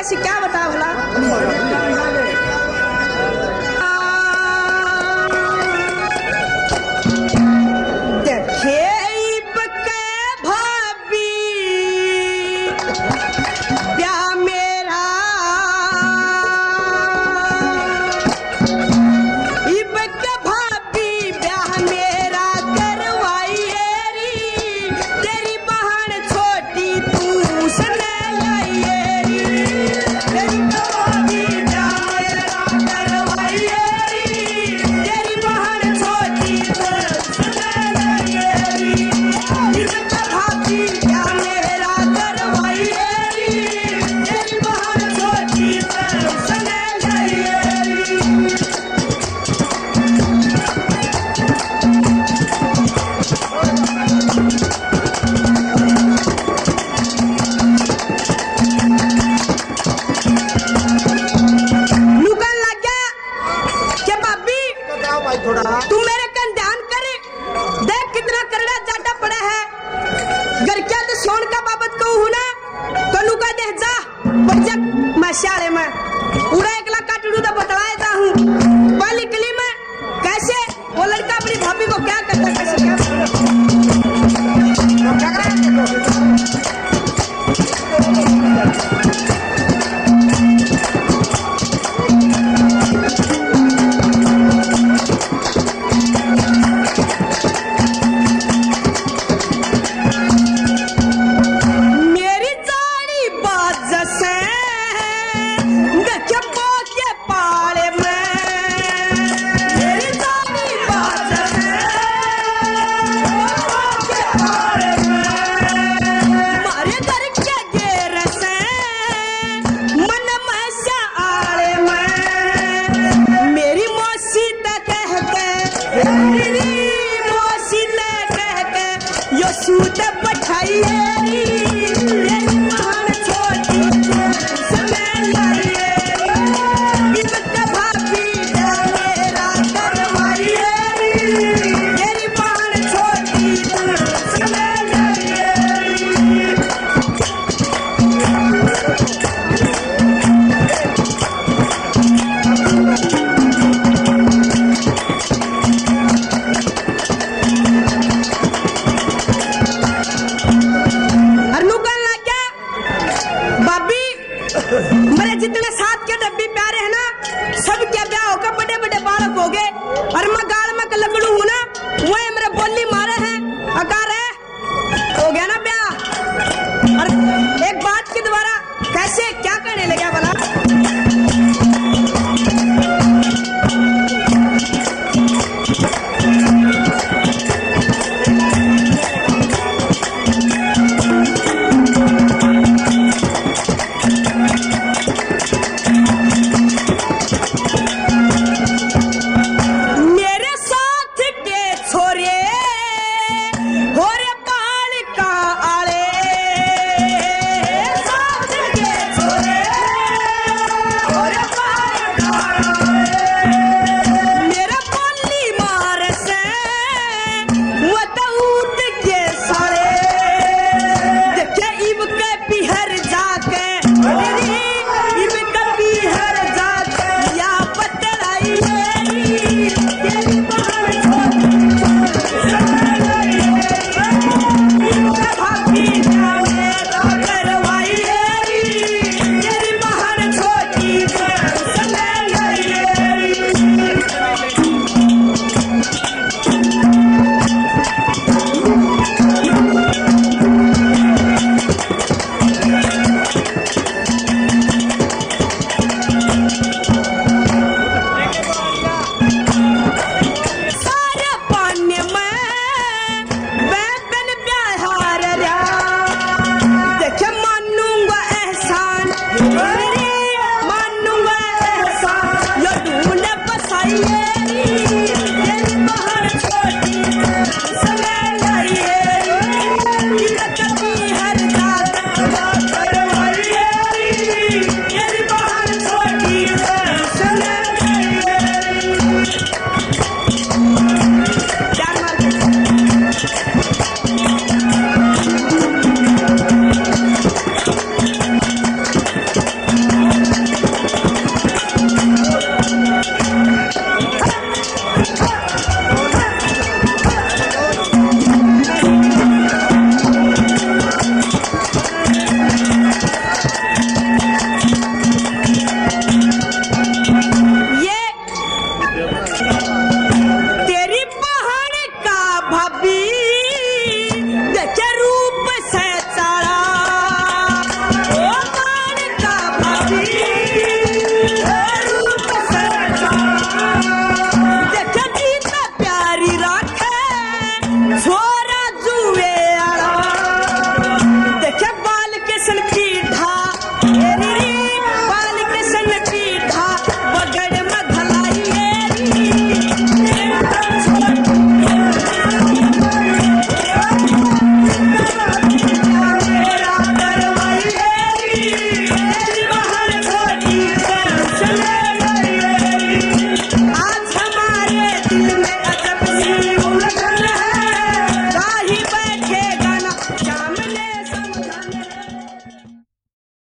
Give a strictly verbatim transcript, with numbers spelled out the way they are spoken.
कैसी क्या बता भला। तू मेरे कन ध्यान करे, देख कितना करड़ा जाटा पड़ा है। घर क्या तो सोन का बाबत कहूँ हूँ ना तो लुका दे जा बच्चा मैं शाले में पूरा एक लाख का टूडू तो बतलाया था हूँ। पहली कली में कैसे वो लड़का अपनी भाभी को क्या करता कैसे क्या सूत मेरे जितने साथ के डब्बी प्यारे हैं ना, सब क्या ब्याह होकर बड़े बड़े बालक हो गए और मैं